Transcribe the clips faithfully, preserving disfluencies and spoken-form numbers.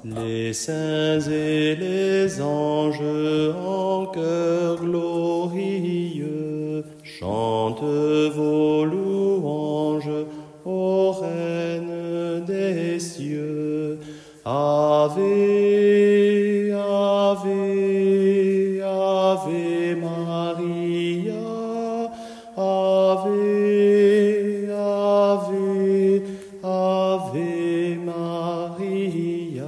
Les saints et les anges en chœur glorieux chantent vos louanges, ô Reine des cieux. Ave, Ave, Ave Maria, Ave, Ave, Ave Maria.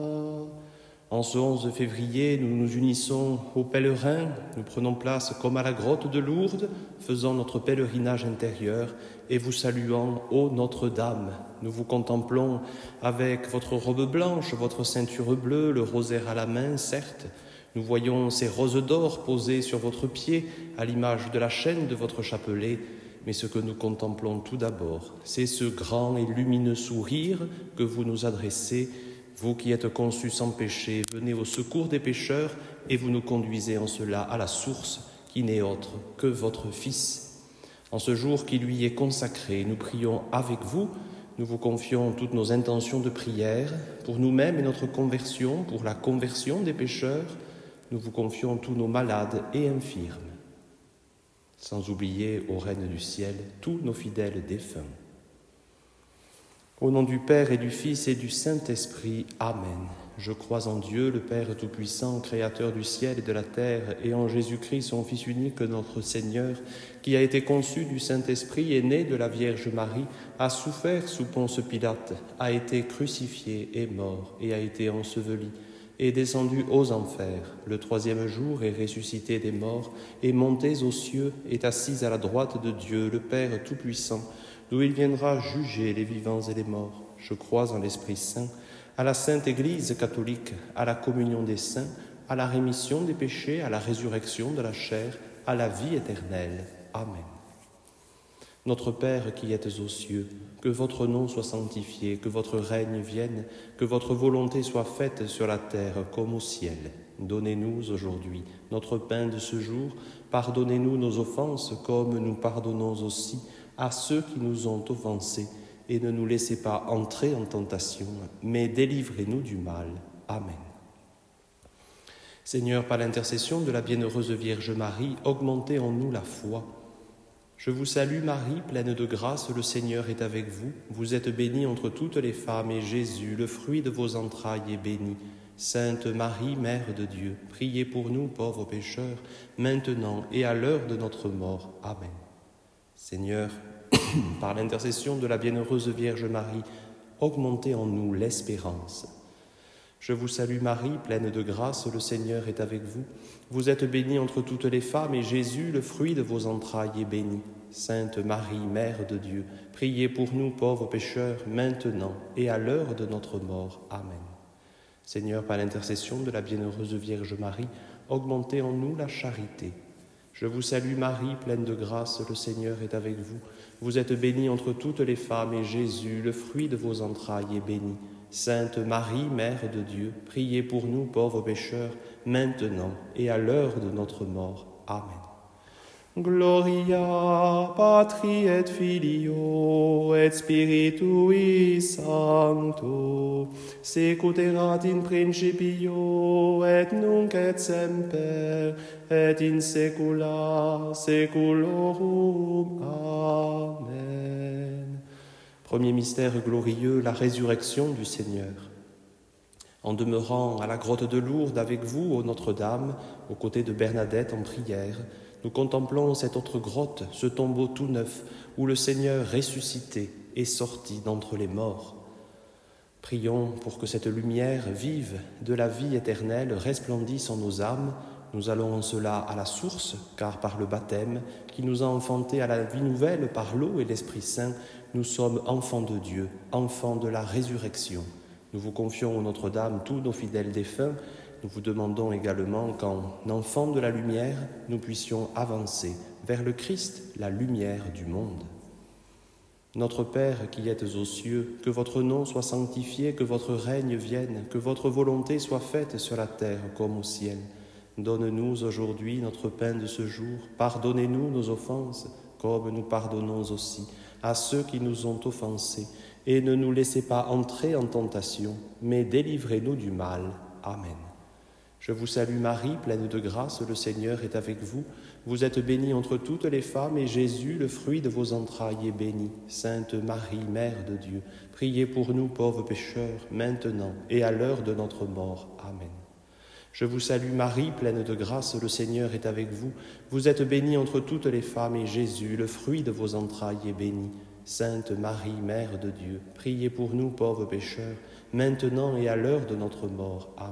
En ce onze février, nous nous unissons aux pèlerins, nous prenons place comme à la grotte de Lourdes, faisant notre pèlerinage intérieur et vous saluant, ô Notre-Dame. Nous vous contemplons avec votre robe blanche, votre ceinture bleue, le rosaire à la main, certes. Nous voyons ces roses d'or posées sur votre pied à l'image de la chaîne de votre chapelet. Mais ce que nous contemplons tout d'abord, c'est ce grand et lumineux sourire que vous nous adressez. Vous qui êtes conçus sans péché, venez au secours des pécheurs et vous nous conduisez en cela à la source qui n'est autre que votre Fils. En ce jour qui lui est consacré, nous prions avec vous, nous vous confions toutes nos intentions de prière pour nous-mêmes et notre conversion, pour la conversion des pécheurs. Nous vous confions tous nos malades et infirmes. Sans oublier, ô Reine du ciel, tous nos fidèles défunts. Au nom du Père et du Fils et du Saint-Esprit, Amen. Je crois en Dieu, le Père Tout-Puissant, Créateur du ciel et de la terre, et en Jésus-Christ, son Fils unique, notre Seigneur, qui a été conçu du Saint-Esprit, est né de la Vierge Marie, a souffert sous Ponce Pilate, a été crucifié et mort, et a été enseveli, est descendu aux enfers. Le troisième jour est ressuscité des morts, est monté aux cieux, est assis à la droite de Dieu, le Père Tout-Puissant, d'où il viendra juger les vivants et les morts. Je crois en l'Esprit Saint, à la Sainte Église catholique, à la communion des saints, à la rémission des péchés, à la résurrection de la chair, à la vie éternelle. Amen. Notre Père qui êtes aux cieux, que votre nom soit sanctifié, que votre règne vienne, que votre volonté soit faite sur la terre comme au ciel. Donnez-nous aujourd'hui notre pain de ce jour. Pardonnez-nous nos offenses comme nous pardonnons aussi à ceux qui nous ont offensés. Et ne nous laissez pas entrer en tentation, mais délivrez-nous du mal. Amen. Seigneur, par l'intercession de la bienheureuse Vierge Marie, augmentez en nous la foi. Je vous salue Marie, pleine de grâce, le Seigneur est avec vous. Vous êtes bénie entre toutes les femmes, et Jésus, le fruit de vos entrailles, est béni. Sainte Marie, Mère de Dieu, priez pour nous, pauvres pécheurs, maintenant et à l'heure de notre mort. Amen. Seigneur, par l'intercession de la bienheureuse Vierge Marie, augmentez en nous l'espérance. Je vous salue Marie, pleine de grâce, le Seigneur est avec vous. Vous êtes bénie entre toutes les femmes, et Jésus, le fruit de vos entrailles, est béni. Sainte Marie, Mère de Dieu, priez pour nous pauvres pécheurs, maintenant et à l'heure de notre mort. Amen. Seigneur, par l'intercession de la bienheureuse Vierge Marie, augmentez en nous la charité. Je vous salue Marie, pleine de grâce, le Seigneur est avec vous. Vous êtes bénie entre toutes les femmes, et Jésus, le fruit de vos entrailles, est béni. Sainte Marie, Mère de Dieu, priez pour nous pauvres pécheurs, maintenant et à l'heure de notre mort. Amen. Gloria Patri et Filio et Spiritui Sancto, sicut erat in principio et nunc et semper et in saecula saeculorum. Amen. Premier mystère glorieux, la résurrection du Seigneur. En demeurant à la grotte de Lourdes avec vous, ô Notre-Dame, aux côtés de Bernadette en prière, nous contemplons cette autre grotte, ce tombeau tout neuf, où le Seigneur ressuscité est sorti d'entre les morts. Prions pour que cette lumière vive de la vie éternelle resplendisse en nos âmes. Nous allons en cela à la source, car par le baptême, qui nous a enfantés à la vie nouvelle par l'eau et l'Esprit Saint, nous sommes enfants de Dieu, enfants de la résurrection. Nous vous confions, ô Notre-Dame, tous nos fidèles défunts. Nous vous demandons également qu'en enfants de la lumière, nous puissions avancer vers le Christ, la lumière du monde. Notre Père qui êtes aux cieux, que votre nom soit sanctifié, que votre règne vienne, que votre volonté soit faite sur la terre comme au ciel. Donne-nous aujourd'hui notre pain de ce jour. Pardonnez-nous nos offenses, comme nous pardonnons aussi à ceux qui nous ont offensés. et ne nous laissez pas entrer en tentation, mais délivrez-nous du mal. Amen. Je vous salue Marie, pleine de grâce, le Seigneur est avec vous. Vous êtes bénie entre toutes les femmes, et Jésus, le fruit de vos entrailles, est béni. Sainte Marie, Mère de Dieu, priez pour nous pauvres pécheurs, maintenant et à l'heure de notre mort. Amen. Je vous salue Marie, pleine de grâce, le Seigneur est avec vous. Vous êtes bénie entre toutes les femmes, et Jésus, le fruit de vos entrailles, est béni. Sainte Marie, Mère de Dieu, priez pour nous pauvres pécheurs, maintenant et à l'heure de notre mort. Amen.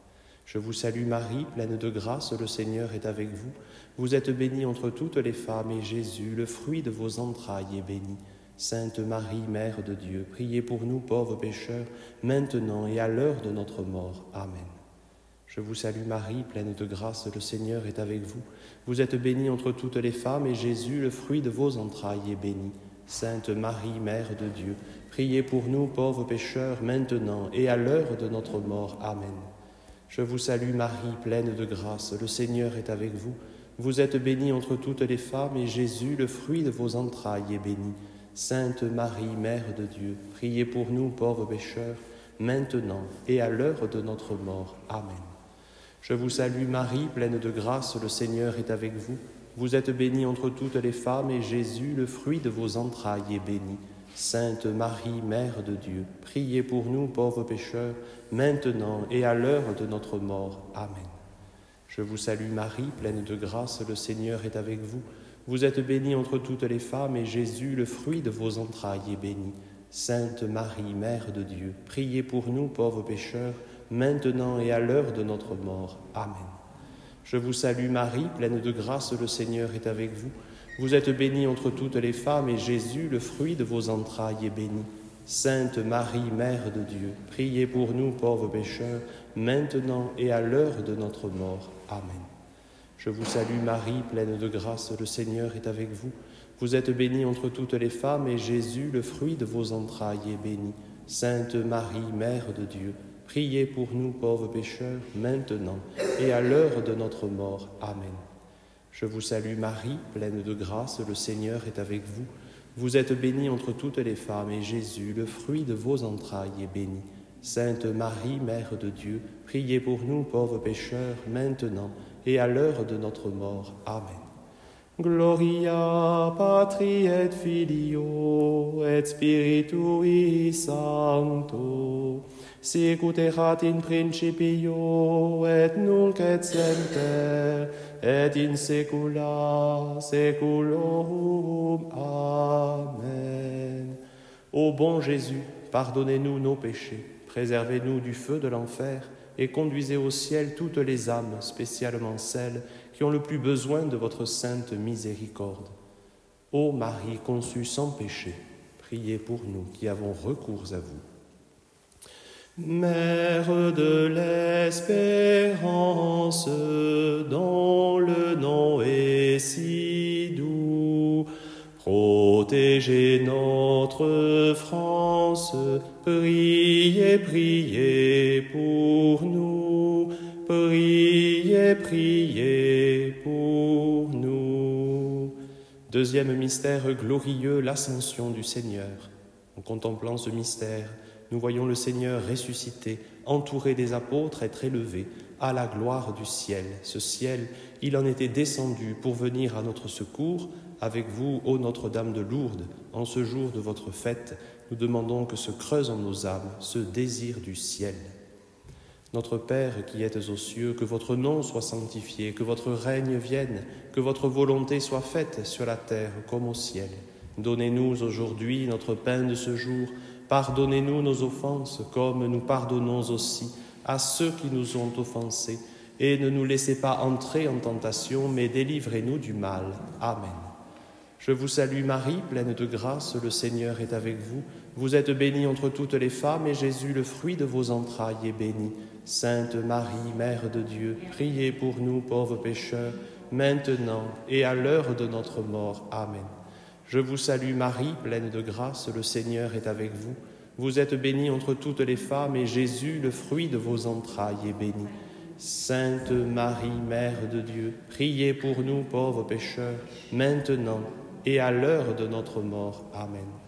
Je vous salue Marie, pleine de grâce, le Seigneur est avec vous. Vous êtes bénie entre toutes les femmes, et Jésus, le fruit de vos entrailles, est béni. Sainte Marie, Mère de Dieu, priez pour nous pauvres pécheurs, maintenant et à l'heure de notre mort. Amen. Je vous salue Marie, pleine de grâce, le Seigneur est avec vous. Vous êtes bénie entre toutes les femmes, et Jésus, le fruit de vos entrailles, est béni. Sainte Marie, Mère de Dieu, priez pour nous pauvres pécheurs, maintenant et à l'heure de notre mort. Amen. Je vous salue Marie, pleine de grâce, le Seigneur est avec vous. Vous êtes bénie entre toutes les femmes, et Jésus, le fruit de vos entrailles, est béni. Sainte Marie, Mère de Dieu, priez pour nous pauvres pécheurs, maintenant et à l'heure de notre mort. Amen. Je vous salue Marie, pleine de grâce, le Seigneur est avec vous. Vous êtes bénie entre toutes les femmes, et Jésus, le fruit de vos entrailles, est béni. Sainte Marie, Mère de Dieu, priez pour nous pauvres pécheurs, maintenant et à l'heure de notre mort. Amen. Je vous salue Marie, pleine de grâce, le Seigneur est avec vous. Vous êtes bénie entre toutes les femmes, et Jésus, le fruit de vos entrailles, est béni. Sainte Marie, Mère de Dieu, priez pour nous pauvres pécheurs, maintenant et à l'heure de notre mort. Amen. Je vous salue Marie, pleine de grâce, le Seigneur est avec vous. Vous êtes bénie entre toutes les femmes, et Jésus, le fruit de vos entrailles, est béni. Sainte Marie, Mère de Dieu, priez pour nous pauvres pécheurs, maintenant et à l'heure de notre mort. Amen. Je vous salue Marie, pleine de grâce, le Seigneur est avec vous. Vous êtes bénie entre toutes les femmes, et Jésus, le fruit de vos entrailles, est béni. Sainte Marie, Mère de Dieu, priez pour nous pauvres pécheurs, maintenant et à l'heure de notre mort. Amen. Je vous salue Marie, pleine de grâce, le Seigneur est avec vous. Vous êtes bénie entre toutes les femmes, et Jésus, le fruit de vos entrailles, est béni. Sainte Marie, Mère de Dieu, priez pour nous pauvres pécheurs, maintenant et à l'heure de notre mort. Amen. Gloria Patri et Filio et Spiritui Sancto, sicut erat in principio et nunc et semper et in saecula saeculorum. Amen. Ô bon Jésus, pardonnez-nous nos péchés, préservez-nous du feu de l'enfer et conduisez au ciel toutes les âmes, spécialement celles qui ont le plus besoin de votre sainte miséricorde. Ô Marie conçue sans péché, priez pour nous qui avons recours à vous. Mère de l'espérance, dont le nom est si doux, protégez notre France, priez, priez pour nous, priez, priez pour nous. Deuxième mystère glorieux, l'ascension du Seigneur. En contemplant ce mystère, nous voyons le Seigneur ressuscité, entouré des apôtres, être élevé à la gloire du ciel. Ce ciel, il en était descendu pour venir à notre secours. Avec vous, ô Notre-Dame de Lourdes, en ce jour de votre fête, nous demandons que se creuse en nos âmes ce désir du ciel. Notre Père qui êtes aux cieux, que votre nom soit sanctifié, que votre règne vienne, que votre volonté soit faite sur la terre comme au ciel. Donnez-nous aujourd'hui notre pain de ce jour. Pardonnez-nous nos offenses, comme nous pardonnons aussi à ceux qui nous ont offensés. Et ne nous laissez pas entrer en tentation, mais délivrez-nous du mal. Amen. Je vous salue Marie, pleine de grâce, le Seigneur est avec vous. Vous êtes bénie entre toutes les femmes, et Jésus, le fruit de vos entrailles, est béni. Sainte Marie, Mère de Dieu, priez pour nous pauvres pécheurs, maintenant et à l'heure de notre mort. Amen. Je vous salue Marie, pleine de grâce, le Seigneur est avec vous. Vous êtes bénie entre toutes les femmes, et Jésus, le fruit de vos entrailles, est béni. Sainte Marie, Mère de Dieu, priez pour nous pauvres pécheurs, maintenant et à l'heure de notre mort. Amen.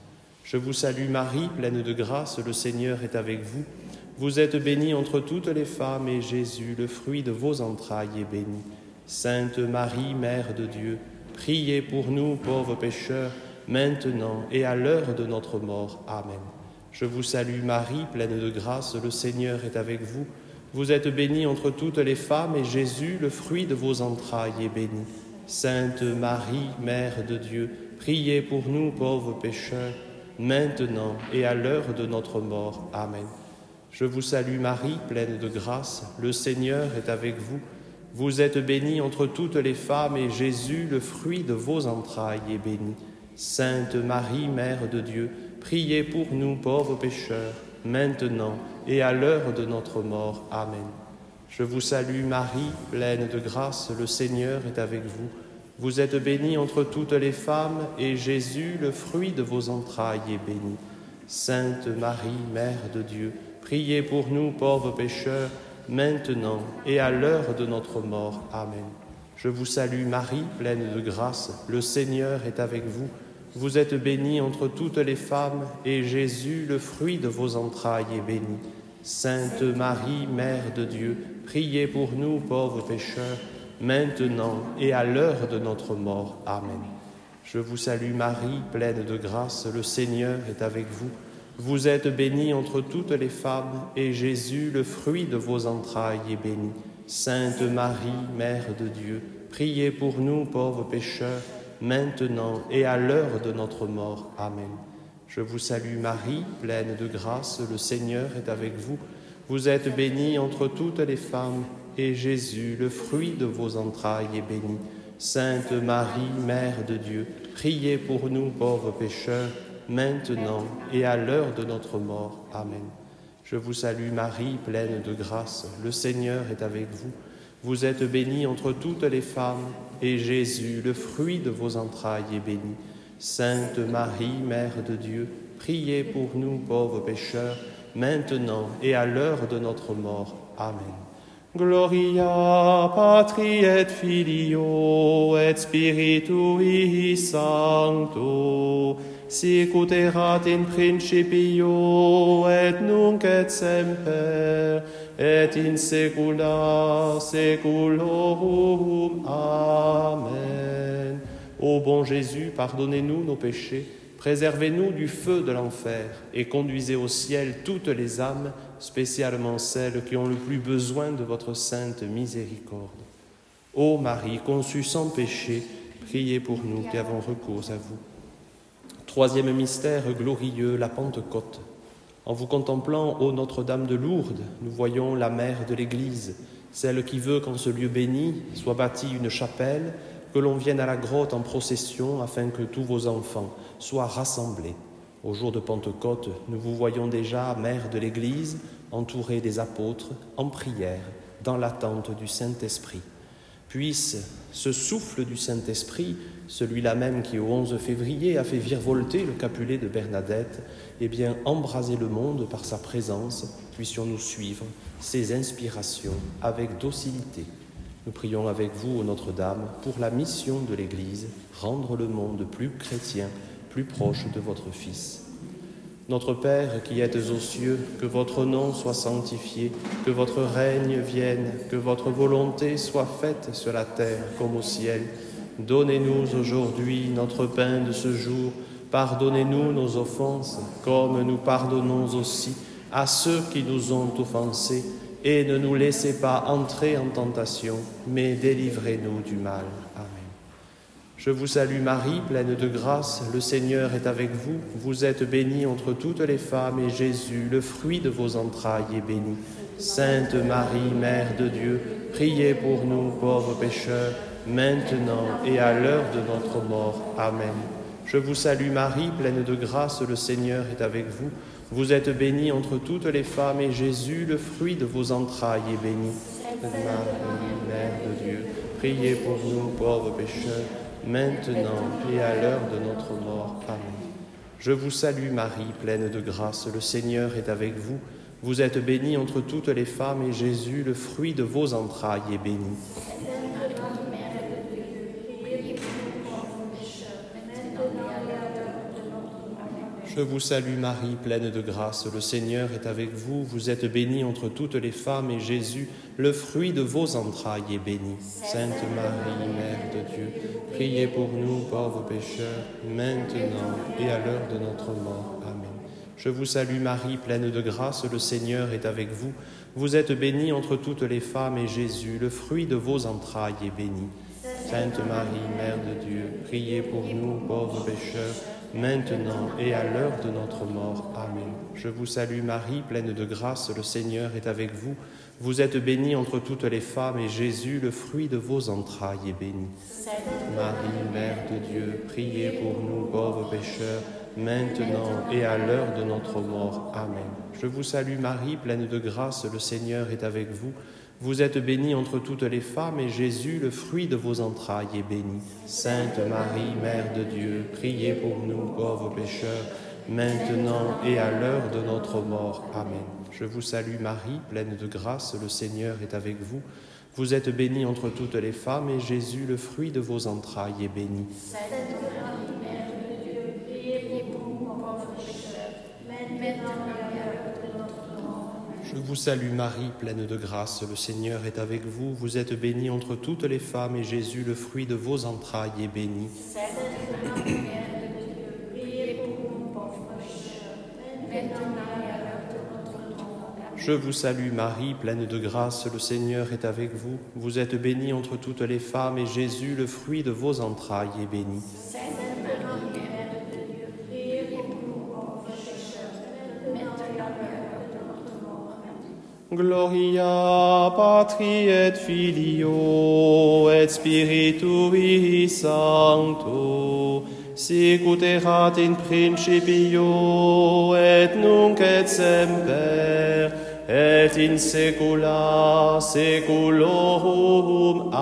Je vous salue Marie, pleine de grâce, le Seigneur est avec vous. Vous êtes bénie entre toutes les femmes, et Jésus, le fruit de vos entrailles, est béni. Sainte Marie, Mère de Dieu, priez pour nous, pauvres pécheurs, maintenant et à l'heure de notre mort. Amen. Je vous salue Marie, pleine de grâce, le Seigneur est avec vous. Vous êtes bénie entre toutes les femmes, et Jésus, le fruit de vos entrailles, est béni. Sainte Marie, Mère de Dieu, priez pour nous, pauvres pécheurs, maintenant et à l'heure de notre mort. Amen. Je vous salue Marie, pleine de grâce, le Seigneur est avec vous. Vous êtes bénie entre toutes les femmes, et Jésus, le fruit de vos entrailles, est béni. Sainte Marie, Mère de Dieu, priez pour nous, pauvres pécheurs, maintenant et à l'heure de notre mort. Amen. Je vous salue Marie, pleine de grâce, le Seigneur est avec vous. Vous êtes bénie entre toutes les femmes, et Jésus, le fruit de vos entrailles, est béni. Sainte Marie, Mère de Dieu, priez pour nous, pauvres pécheurs, maintenant et à l'heure de notre mort. Amen. Je vous salue Marie, pleine de grâce, le Seigneur est avec vous. Vous êtes bénie entre toutes les femmes, et Jésus, le fruit de vos entrailles, est béni. Sainte Marie, Mère de Dieu, priez pour nous, pauvres pécheurs, maintenant et à l'heure de notre mort. Amen. Je vous salue Marie, pleine de grâce, le Seigneur est avec vous. Vous êtes bénie entre toutes les femmes, et Jésus, le fruit de vos entrailles, est béni. Sainte Marie, Mère de Dieu, priez pour nous, pauvres pécheurs, maintenant et à l'heure de notre mort. Amen. Je vous salue Marie, pleine de grâce, le Seigneur est avec vous. Vous êtes bénie entre toutes les femmes, et Jésus, le fruit de vos entrailles, est béni. Sainte Marie, Mère de Dieu, priez pour nous, pauvres pécheurs, maintenant et à l'heure de notre mort. Amen. Je vous salue Marie, pleine de grâce, le Seigneur est avec vous. Vous êtes bénie entre toutes les femmes, et Jésus, le fruit de vos entrailles, est béni. Sainte Marie, Mère de Dieu, priez pour nous, pauvres pécheurs, maintenant et à l'heure de notre mort. Amen. Gloria Patri et Filio et Spiritui Sancto, sicut erat in principio et nunc et semper et in saecula saeculorum. Amen. Ô bon Jésus, pardonnez-nous nos péchés, préservez-nous du feu de l'enfer et conduisez au ciel toutes les âmes, spécialement celles qui ont le plus besoin de votre sainte miséricorde. Ô Marie, conçue sans péché, priez pour nous qui avons recours à vous. Troisième mystère glorieux, la Pentecôte. En vous contemplant, ô Notre-Dame de Lourdes, nous voyons la mère de l'Église, celle qui veut qu'en ce lieu béni soit bâtie une chapelle, que l'on vienne à la grotte en procession afin que tous vos enfants soient rassemblés. Au jour de Pentecôte, nous vous voyons déjà, mère de l'Église, entourée des apôtres, en prière, dans l'attente du Saint-Esprit. Puisse ce souffle du Saint-Esprit, celui-là même qui au onze février a fait virevolter le capulet de Bernadette, eh bien embraser le monde par sa présence, puissions-nous suivre ses inspirations avec docilité. Nous prions avec vous, ô Notre-Dame, pour la mission de l'Église, rendre le monde plus chrétien, plus proche de votre Fils. Notre Père qui êtes aux cieux, que votre nom soit sanctifié, que votre règne vienne, que votre volonté soit faite sur la terre comme au ciel. Donnez-nous aujourd'hui notre pain de ce jour. Pardonnez-nous nos offenses, comme nous pardonnons aussi à ceux qui nous ont offensés. Et ne nous laissez pas entrer en tentation, mais délivrez-nous du mal. Amen. Je vous salue Marie, pleine de grâce, le Seigneur est avec vous. Vous êtes bénie entre toutes les femmes, et Jésus, le fruit de vos entrailles, est béni. Sainte Marie, Mère de Dieu, priez pour nous, pauvres pécheurs, maintenant et à l'heure de notre mort. Amen. Je vous salue Marie, pleine de grâce, le Seigneur est avec vous. Vous êtes bénie entre toutes les femmes, et Jésus, le fruit de vos entrailles, est béni. Sainte Marie, Mère de Dieu, priez pour nous, pauvres pécheurs, maintenant et à l'heure de notre mort. Amen. Je vous salue Marie, pleine de grâce, le Seigneur est avec vous. Vous êtes bénie entre toutes les femmes, et Jésus, le fruit de vos entrailles, est béni. Je vous salue Marie, pleine de grâce, le Seigneur est avec vous. Vous êtes bénie entre toutes les femmes et Jésus, le fruit de vos entrailles, est béni. Sainte Marie, Mère de Dieu, priez pour nous pauvres pécheurs, maintenant et à l'heure de notre mort. Amen. Je vous salue Marie, pleine de grâce, le Seigneur est avec vous. Vous êtes bénie entre toutes les femmes et Jésus, le fruit de vos entrailles, est béni. Sainte Marie, Mère de Dieu, priez pour nous pauvres pécheurs, maintenant et à l'heure de notre mort. Amen. Je vous salue Marie, pleine de grâce, le Seigneur est avec vous. Vous êtes bénie entre toutes les femmes et Jésus, le fruit de vos entrailles, est béni. Sainte Marie, Mère de Dieu, priez pour nous pauvres pécheurs, maintenant et à l'heure de notre mort. Amen. Je vous salue Marie, pleine de grâce, le Seigneur est avec vous. Vous êtes bénie entre toutes les femmes et Jésus, le fruit de vos entrailles, est béni. Sainte Marie, Mère de Dieu, priez pour nous pauvres pécheurs, maintenant et à l'heure de notre mort. Amen. Je vous salue Marie, pleine de grâce, le Seigneur est avec vous. Vous êtes bénie entre toutes les femmes et Jésus, le fruit de vos entrailles, est béni. Sainte Marie, Mère de Dieu, priez pour nous pauvres pécheurs, maintenant et à l'heure de notre mort. Je vous salue Marie, pleine de grâce, le Seigneur est avec vous. Vous êtes bénie entre toutes les femmes et Jésus, le fruit de vos entrailles, est béni. Sainte Marie, Mère de Dieu, priez pour nous pauvres pécheurs, maintenant et à l'heure de notre mort. Je vous salue Marie, pleine de grâce, le Seigneur est avec vous. Vous êtes bénie entre toutes les femmes et Jésus, le fruit de vos entrailles, est béni. Sainte Marie, Mère de Dieu, priez pour nous pauvres pécheurs, maintenant et à l'heure de notre mort. Gloria Patri et Filio et Spiritui Sancto, sicut erat in principio et nunc et semper et in saecula saeculorum.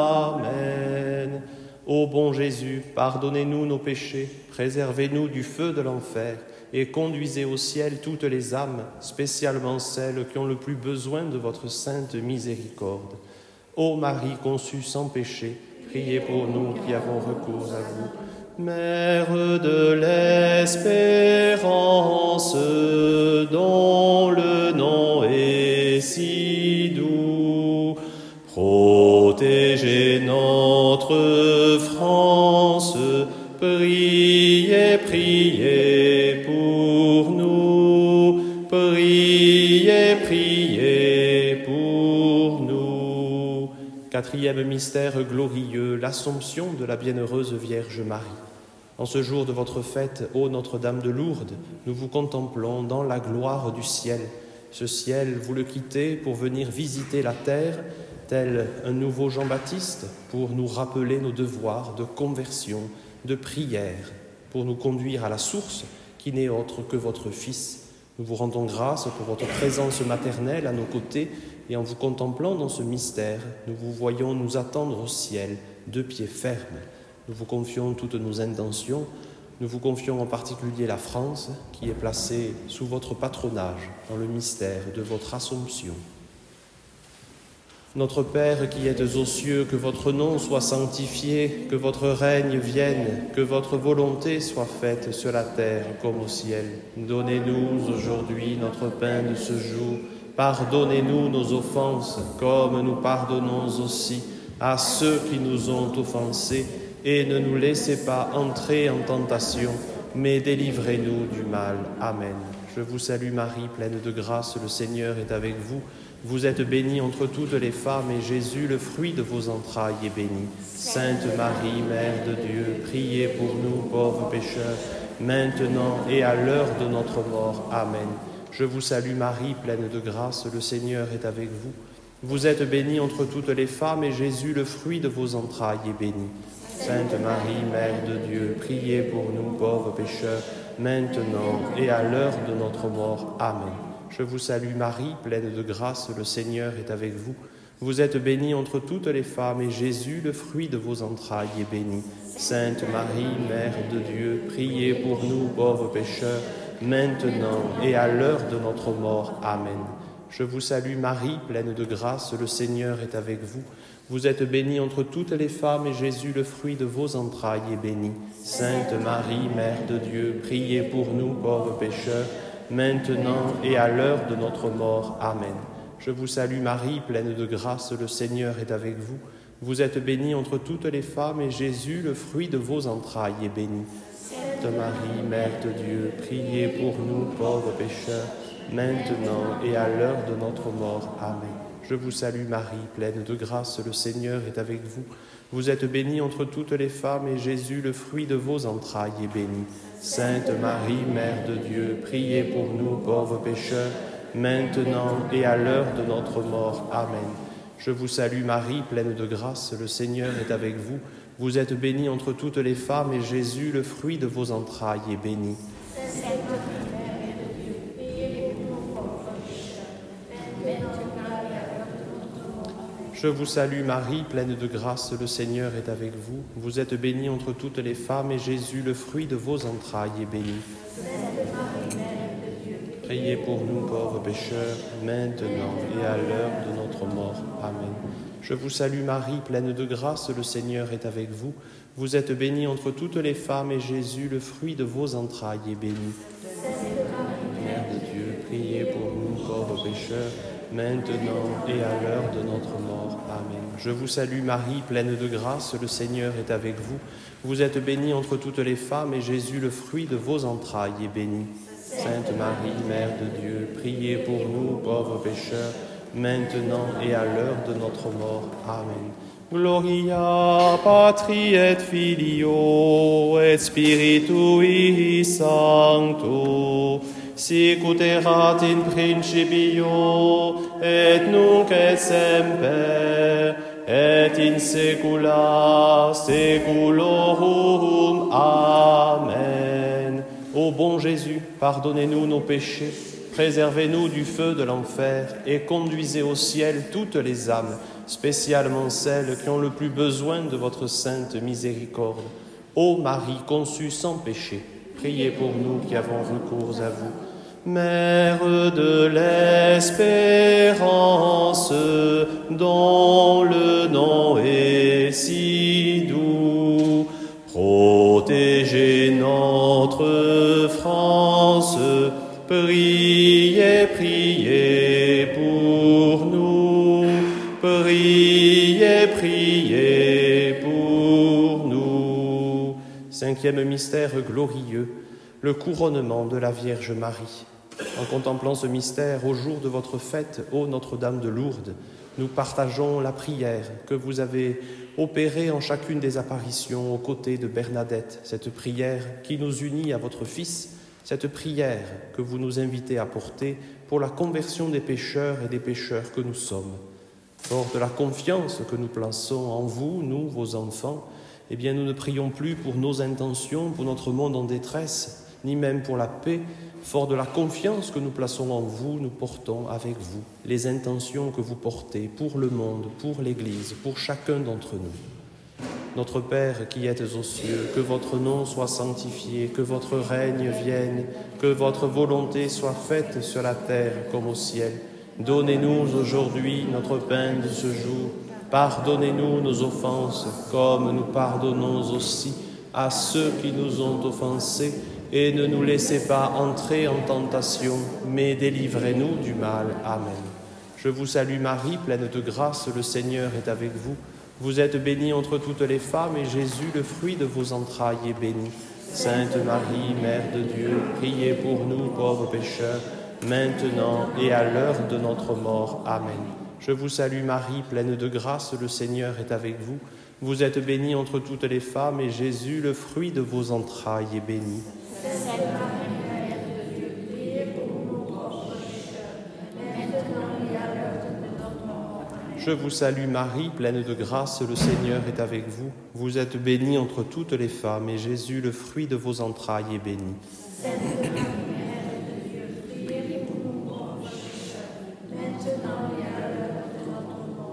Amen. Ô bon Jésus, pardonnez-nous nos péchés, préservez-nous du feu de l'enfer et conduisez au ciel toutes les âmes, spécialement celles qui ont le plus besoin de votre sainte miséricorde. Ô Marie conçue sans péché, priez pour nous qui avons recours à vous. Mère de l'espérance, dont le nom est si doux, protégez notre France, priez, priez pour nous, priez, priez pour nous. Quatrième mystère glorieux, l'Assomption de la Bienheureuse Vierge Marie. En ce jour de votre fête, ô Notre-Dame de Lourdes, nous vous contemplons dans la gloire du ciel. Ce ciel, vous le quittez pour venir visiter la terre, tel un nouveau Jean-Baptiste, pour nous rappeler nos devoirs de conversion, de prière, pour nous conduire à la source qui n'est autre que votre Fils. Nous vous rendons grâce pour votre présence maternelle à nos côtés et en vous contemplant dans ce mystère, nous vous voyons nous attendre au ciel, de pied ferme. Nous vous confions toutes nos intentions, nous vous confions en particulier la France qui est placée sous votre patronage dans le mystère de votre Assomption. Notre Père qui êtes aux cieux, que votre nom soit sanctifié, que votre règne vienne, que votre volonté soit faite sur la terre comme au ciel. Donnez-nous aujourd'hui notre pain de ce jour. Pardonnez-nous nos offenses, comme nous pardonnons aussi à ceux qui nous ont offensés. Et ne nous laissez pas entrer en tentation, mais délivrez-nous du mal. Amen. Je vous salue Marie, pleine de grâce, le Seigneur est avec vous. Vous êtes bénie entre toutes les femmes, et Jésus, le fruit de vos entrailles, est béni. Sainte Marie, Mère de Dieu, priez pour nous pauvres pécheurs, maintenant et à l'heure de notre mort. Amen. Je vous salue Marie, pleine de grâce, le Seigneur est avec vous. Vous êtes bénie entre toutes les femmes, et Jésus, le fruit de vos entrailles, est béni. Sainte Marie, Mère de Dieu, priez pour nous pauvres pécheurs, maintenant et à l'heure de notre mort. Amen. Je vous salue Marie, pleine de grâce, le Seigneur est avec vous. Vous êtes bénie entre toutes les femmes, et Jésus, le fruit de vos entrailles, est béni. Sainte Marie, Mère de Dieu, priez pour nous pauvres pécheurs, maintenant et à l'heure de notre mort. Amen. Je vous salue Marie, pleine de grâce, le Seigneur est avec vous. Vous êtes bénie entre toutes les femmes, et Jésus, le fruit de vos entrailles, est béni. Sainte Marie, Mère de Dieu, priez pour nous pauvres pécheurs, maintenant et à l'heure de notre mort. Amen. Je vous salue Marie, pleine de grâce, le Seigneur est avec vous. Vous êtes bénie entre toutes les femmes, et Jésus, le fruit de vos entrailles, est béni. Sainte Marie, Mère de Dieu, priez pour nous pauvres pécheurs, maintenant et à l'heure de notre mort. Amen. Je vous salue Marie, pleine de grâce, le Seigneur est avec vous. Vous êtes bénie entre toutes les femmes, et Jésus, le fruit de vos entrailles, est béni. Sainte Marie, Mère de Dieu, priez pour nous pauvres pécheurs, maintenant et à l'heure de notre mort. Amen. Je vous salue Marie, pleine de grâce, le Seigneur est avec vous. Vous êtes bénie entre toutes les femmes, et Jésus, le fruit de vos entrailles, est béni. Sainte Marie, Mère de Dieu, priez pour nous pauvres pécheurs, maintenant et à l'heure de notre mort. Amen. Je vous salue Marie, pleine de grâce, le Seigneur est avec vous. Vous êtes bénie entre toutes les femmes, et Jésus, le fruit de vos entrailles, est béni. Sainte Marie, Mère de Dieu, Priez pour nous pauvres pécheurs, maintenant et à l'heure de notre mort. Amen. Je vous salue Marie, pleine de grâce, le Seigneur est avec vous. Vous êtes bénie entre toutes les femmes, et Jésus, le fruit de vos entrailles, est béni. Mère de Dieu, priez pour nous pauvres pécheurs, maintenant et à l'heure de notre mort. Amen. Je vous salue Marie, pleine de grâce, le Seigneur est avec vous. Vous êtes bénie entre toutes les femmes, et Jésus, le fruit de vos entrailles, est béni. Sainte Marie, Mère de Dieu, priez pour nous pauvres pécheurs, maintenant et à l'heure de notre mort. Amen. Gloria Patri et Filio et Spiritui Sancto, sicut erat in principio et nunc et semper et in saecula saeculorum. Amen. Ô bon Jésus, pardonnez-nous nos péchés, préservez-nous du feu de l'enfer et conduisez au ciel toutes les âmes, spécialement celles qui ont le plus besoin de votre sainte miséricorde. Ô Marie conçue sans péché, priez pour nous qui avons recours à vous. Mère de l'espérance, dont le nom est si doux, protégez notre France, priez, priez pour nous, priez, priez pour nous. Cinquième mystère glorieux, le couronnement de la Vierge Marie. En contemplant ce mystère au jour de votre fête, ô Notre-Dame de Lourdes, nous partageons la prière que vous avez opérée en chacune des apparitions aux côtés de Bernadette, cette prière qui nous unit à votre Fils, cette prière que vous nous invitez à porter pour la conversion des pécheurs et des pécheurs que nous sommes. Fort de la confiance que nous plaçons en vous, nous, vos enfants, eh bien nous ne prions plus pour nos intentions, pour notre monde en détresse, ni même pour la paix. Fort de la confiance que nous plaçons en vous, nous portons avec vous les intentions que vous portez pour le monde, pour l'Église, pour chacun d'entre nous. Notre Père qui êtes aux cieux, que votre nom soit sanctifié, que votre règne vienne, que votre volonté soit faite sur la terre comme au ciel. Donnez-nous aujourd'hui notre pain de ce jour. Pardonnez-nous nos offenses, comme nous pardonnons aussi à ceux qui nous ont offensés. Et ne nous laissez pas entrer en tentation, mais délivrez-nous du mal. Amen. Je vous salue Marie, pleine de grâce, le Seigneur est avec vous. Vous êtes bénie entre toutes les femmes, et Jésus, le fruit de vos entrailles, est béni. Sainte Marie, Mère de Dieu, priez pour nous pauvres pécheurs, maintenant et à l'heure de notre mort. Amen. Je vous salue Marie, pleine de grâce, le Seigneur est avec vous. Vous êtes bénie entre toutes les femmes, et Jésus, le fruit de vos entrailles, est béni. Sainte Marie, Mère de Dieu, priez pour nous pauvres pécheurs, maintenant et à l'heure de notre mort. Amen. Je vous salue Marie, pleine de grâce, le Seigneur est avec vous. Vous êtes bénie entre toutes les femmes, et Jésus, le fruit de vos entrailles, est béni. Sainte Marie, Mère de Dieu, priez pour nous pauvres pécheurs, maintenant et à l'heure de notre mort. Amen.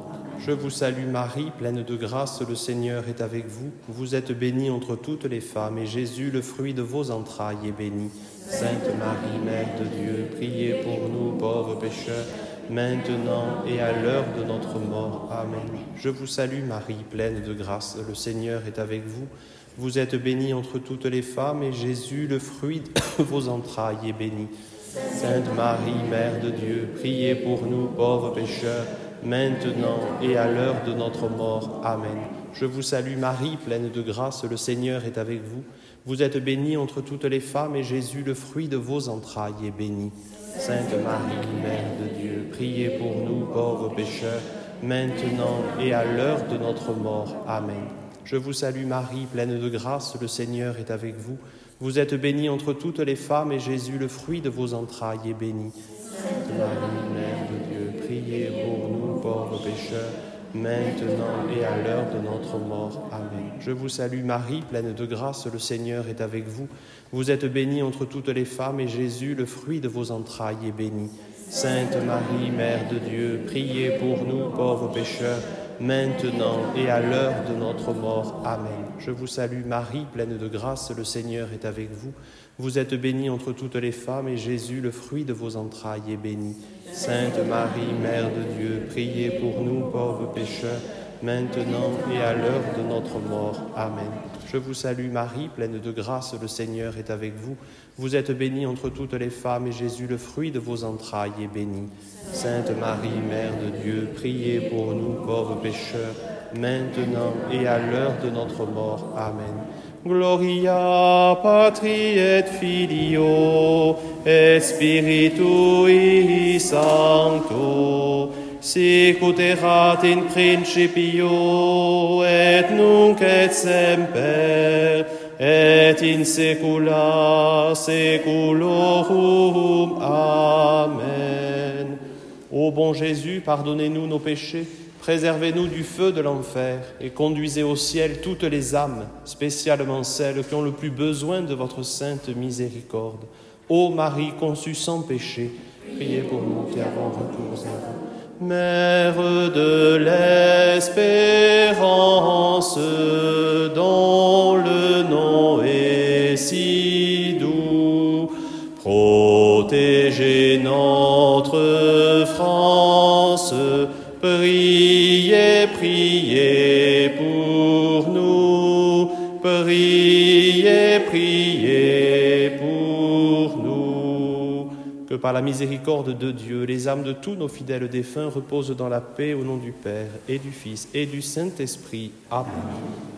Je vous salue Marie, pleine de grâce, le Seigneur est avec vous. Vous êtes bénie entre toutes les femmes, et Jésus, le fruit de vos entrailles, est béni. Sainte Marie, Mère de Dieu, priez pour nous pauvres pécheurs, maintenant et à l'heure de notre mort. Amen. Je vous salue Marie, pleine de grâce, le Seigneur est avec vous. Vous êtes bénie entre toutes les femmes, et Jésus, le fruit de vos entrailles, est béni. Sainte Marie, Mère de Dieu, priez pour nous pauvres pécheurs, maintenant et à l'heure de notre mort. Amen. Je vous salue Marie, pleine de grâce, le Seigneur est avec vous. Vous êtes bénie entre toutes les femmes, et Jésus, le fruit de vos entrailles, est béni. Sainte Marie, Mère de Dieu, priez pour nous pauvres pécheurs, maintenant et à l'heure de notre mort. Amen. Je vous salue Marie, pleine de grâce, le Seigneur est avec vous. Vous êtes bénie entre toutes les femmes, et Jésus, le fruit de vos entrailles, est béni. Sainte Marie, Mère de Dieu, priez pour nous pauvres pécheurs, maintenant et à l'heure de notre mort. Amen. Je vous salue Marie, pleine de grâce, le Seigneur est avec vous. Vous êtes bénie entre toutes les femmes, et Jésus, le fruit de vos entrailles, est béni. Sainte Marie, Mère de Dieu, priez pour nous pauvres pécheurs, maintenant et à l'heure de notre mort. Amen. Je vous salue Marie, pleine de grâce, le Seigneur est avec vous. Vous êtes bénie entre toutes les femmes, et Jésus, le fruit de vos entrailles, est béni. Sainte Marie, Mère de Dieu, priez pour nous pauvres pécheurs, maintenant et à l'heure de notre mort. Amen. Je vous salue Marie, pleine de grâce, le Seigneur est avec vous. Vous êtes bénie entre toutes les femmes, et Jésus, le fruit de vos entrailles, est béni. Sainte Marie, Mère de Dieu, priez pour nous pauvres pécheurs, maintenant et à l'heure de notre mort. Amen. Gloria Patri et Filio et Spiritui Sancto, sicut erat in principio et nunc et semper et in saecula saeculorum. Amen. Ô bon Jésus, pardonnez-nous nos péchés, préservez-nous du feu de l'enfer et conduisez au ciel toutes les âmes, spécialement celles qui ont le plus besoin de votre sainte miséricorde. Ô Marie conçue sans péché, priez pour nous qui avons recours à vous. Mère de l'espérance, dont le nom est si doux, protégez notre France. Priez, priez pour nous, priez, priez pour nous. Que par la miséricorde de Dieu, les âmes de tous nos fidèles défunts reposent dans la paix au nom du Père et du Fils et du Saint-Esprit. Amen.